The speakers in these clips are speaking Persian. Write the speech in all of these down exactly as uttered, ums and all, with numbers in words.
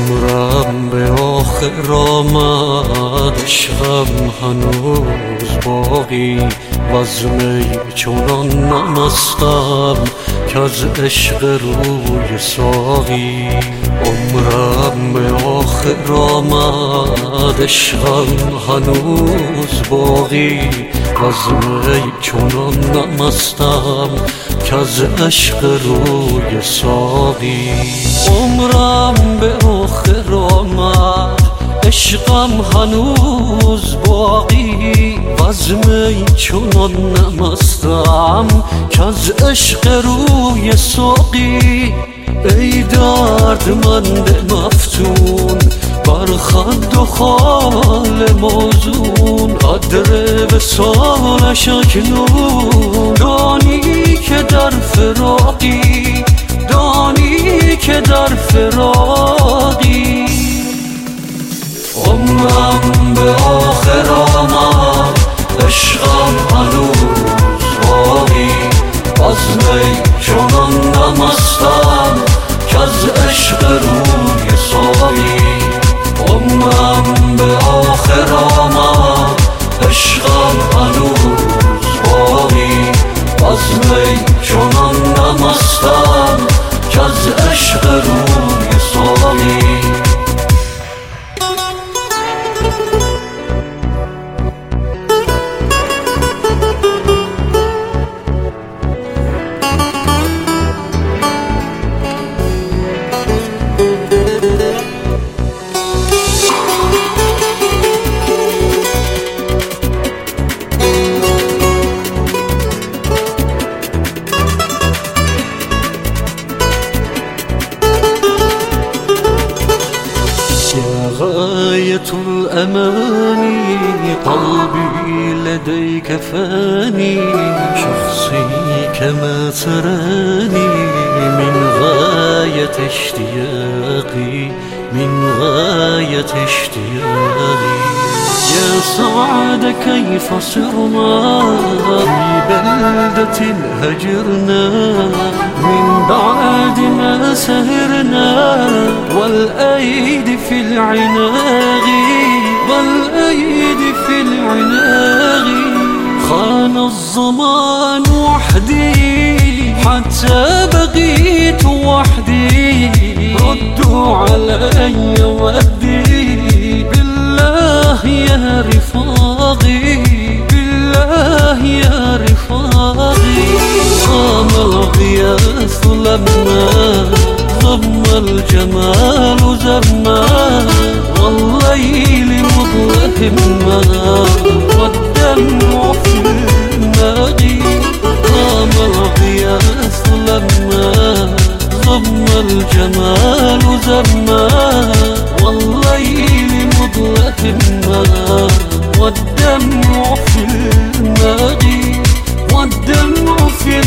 عمرم به آخر آمد، عشقم هنوز باقی وز می چنان نمستم که از عشق روی ساقی. عمرم به آخر آمد، عشقم هنوز باقی وز می چنان نمستم که از عشق روی ساقی. عمرم به آخر آمد، عشقم هنوز باقی وز می چنان نمستم که از عشق روی ساقی. ای دردمند مفتون بر خد و خال موزون، قدر وصالش اکنون دانی که در فراقی، دانی که در فراقی. عمرم به آخر آمد، عشقم هنوز باقی از می چنان نمستم که از عشق روی ساقی. عمرم به آخر آمد، عشقم هنوز باقی از می چنان نمستم که از عشق روی ساقی. غاية الأماني قلبي لديك فاني، شخصي كما تراني من غاية اشتياقي، من غاية اشتياقي. يا سعد كيف صرنا في بلدة هجرنا من بعد ما سهرنا والأيدي في العناق، والأيدي في العناق. خان الزمان وحدي حتى بقيت وحدي، ردوا علي ودي بالله يا رفاقي، بالله يا رفاقي. قام الغياث لما ضم الجمال زما، والليل مظلما والدمع في الماضي. قام الغياث لما ضم الجمال زما، والليل مظلما والدمع في الماضي، والدمع في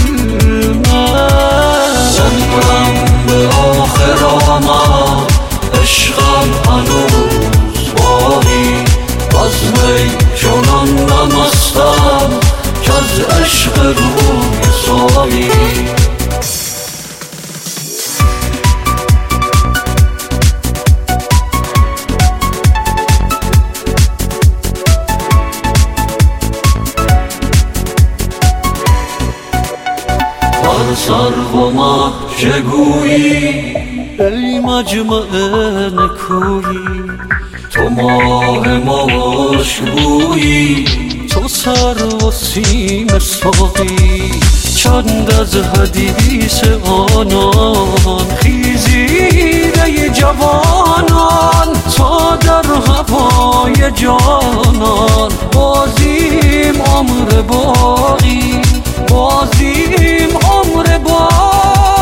الماضي. عمرم به آخر آمد، عشقم هنوز باقی از می چنان نمستم که از عشق روی ساقی. بر سرو و ماه چه گویی ای مجمع نکویی، تو ماه مشکویی، تو سر و سیم ساقی. چند از حدیث آنان خیزیده جوانان، تا در هوای جانان بازیم عمر باقی، بازیم عمر باقی.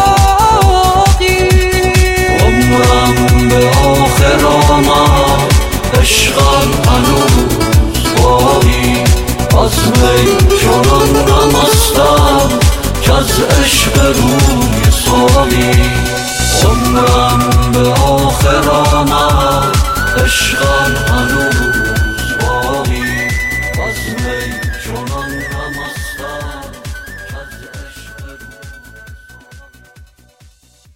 عمرم به آخر آمد، عشقم هنوز باقی از می چنان نمستم که از عشق روی ساقی. عمرم به آخر آمد، عشقم